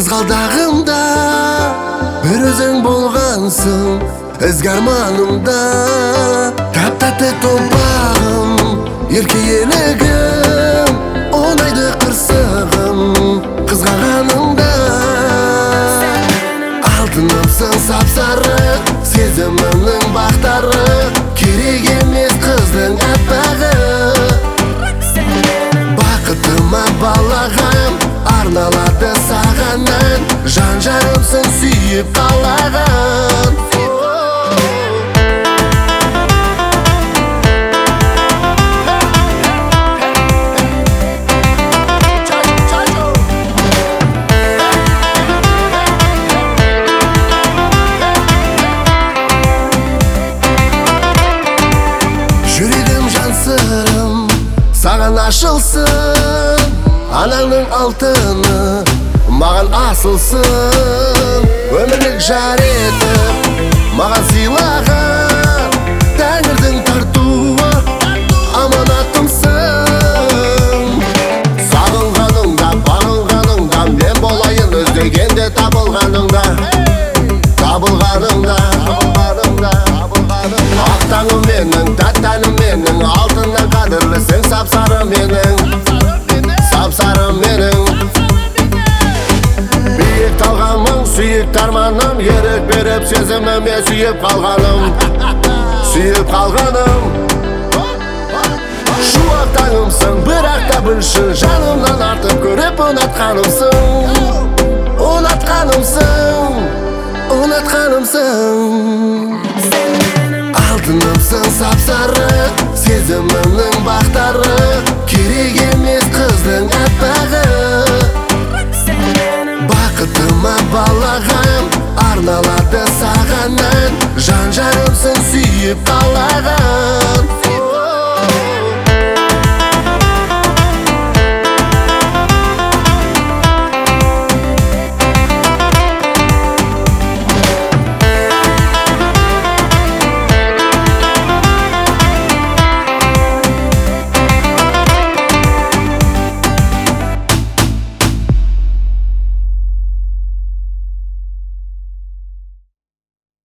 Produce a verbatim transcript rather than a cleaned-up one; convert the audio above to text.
Қызғалдағымда бір өзің болғансың, ізгі арманымда тап-тәтті томпағым, ерке елігім, оңайды қырсығым, қызғағаныңда алтынымсың сап-сары, сезімімнің бақтары, керек емес қыздың аппағы. Бақытыма балағам, арналады сағаннан, жан-жарымсың сүйіп қалаған. Жүрегім жансырым саған ашылсын, анаңның алтыны маған асылсын. Өмірлік жар етіп маған сыйлаған тәңірдің тартуы аманатымсың. Сағынғаныңда, бағынғаныңда, мен болайын іздегенде табылғаныңда, табылғаныңда, ақ таңым менің, тәттәнім менің, алтыннан қадірлісің, сап-сары менің, сап-сары менің. Биік талғамың, сүйікті арманым, ерік беріп сезіміме сүйіп қалғаным, сүйіп қалғаным. Шуақ таңымсың, бірақ та білшін, жанымнан артып көріп ұнатқанымсың, ұнатқанымсың, ұнатқанымсың. Алтынымсың сап-сары, сезімімнің бақтары, керек емес қыздың аппағы. Бақытыма балағам, арналады сағаннан, жан-жарымсың сүйіп қалаған.